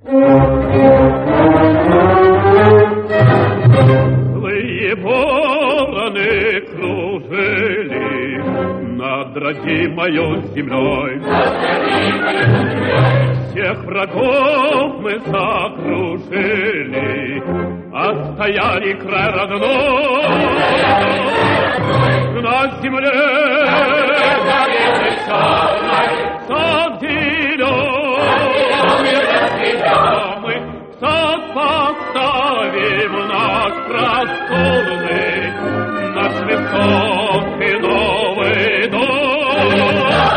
Злые вороны кружили над родимою землей. Всех врагов мы закружили, отстояли край родной. На земле сад зеленый, сад поставим наш просторный, наш высокий новый дом.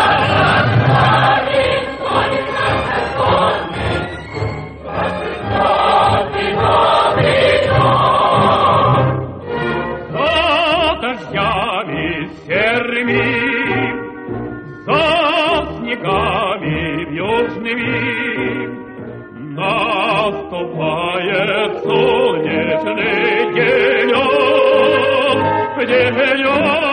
Серыми, за снегами южными наступает солнечный денек, денек.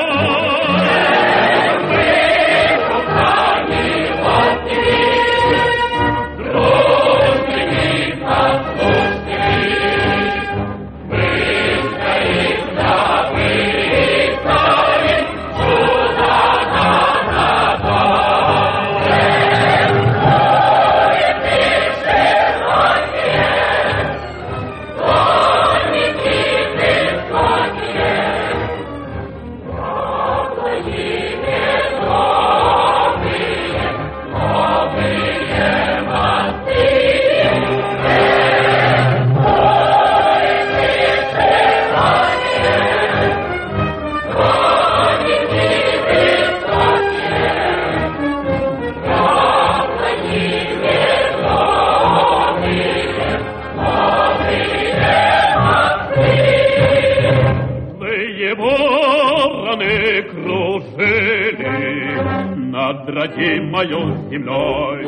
Вороны кружили над родимою землей.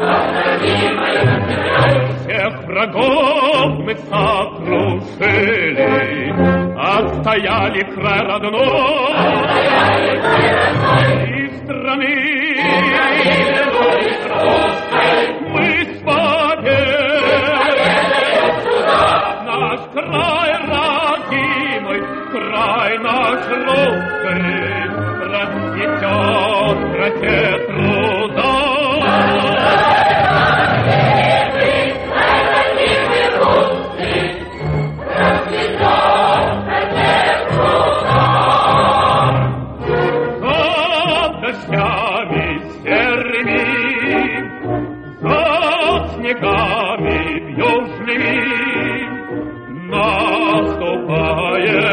Всех врагов мы сокрушили, отстояли край родной. И страны мы споем наш край родимый, край наш русский, расцветет в красе труда. За дождями серыми, за снегами южными наступает